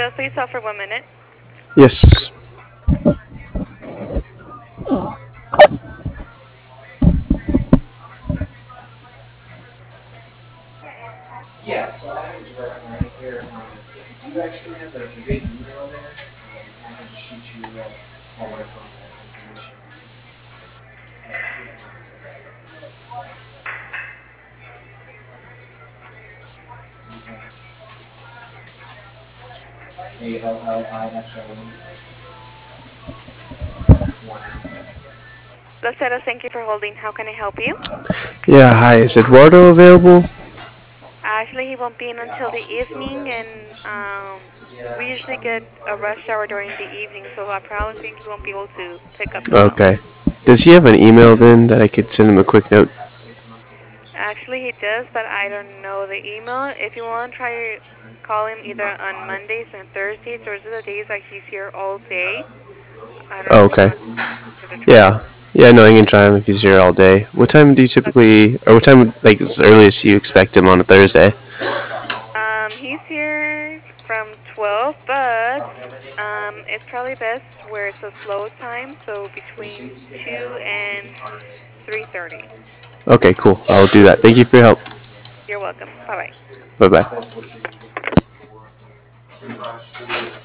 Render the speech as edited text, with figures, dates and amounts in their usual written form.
Just please hold for 1 minute. Yes. Lucero, thank you for holding. How can I help you? Yeah, hi. Is Eduardo available? Actually, he won't be in until the evening, and we usually get a rush hour during the evening, so I probably think he won't be able to pick up the phone. Okay. Does he have an email then that I could send him a quick note? Actually, he does, but I don't know the email. If you want, try call him either on Mondays and Thursdays. Those are the days that he's here all day. I don't know Oh, if you okay. want to try him. Yeah. Yeah, no, I can try him if he's here all day. What time do you typically, or what time, like, is the earliest you expect him on a Thursday? He's here from 12, but it's probably best where it's a slow time, so between 2 and 3:30. Okay, cool. I'll do that. Thank you for your help. You're welcome. Bye bye. Bye bye.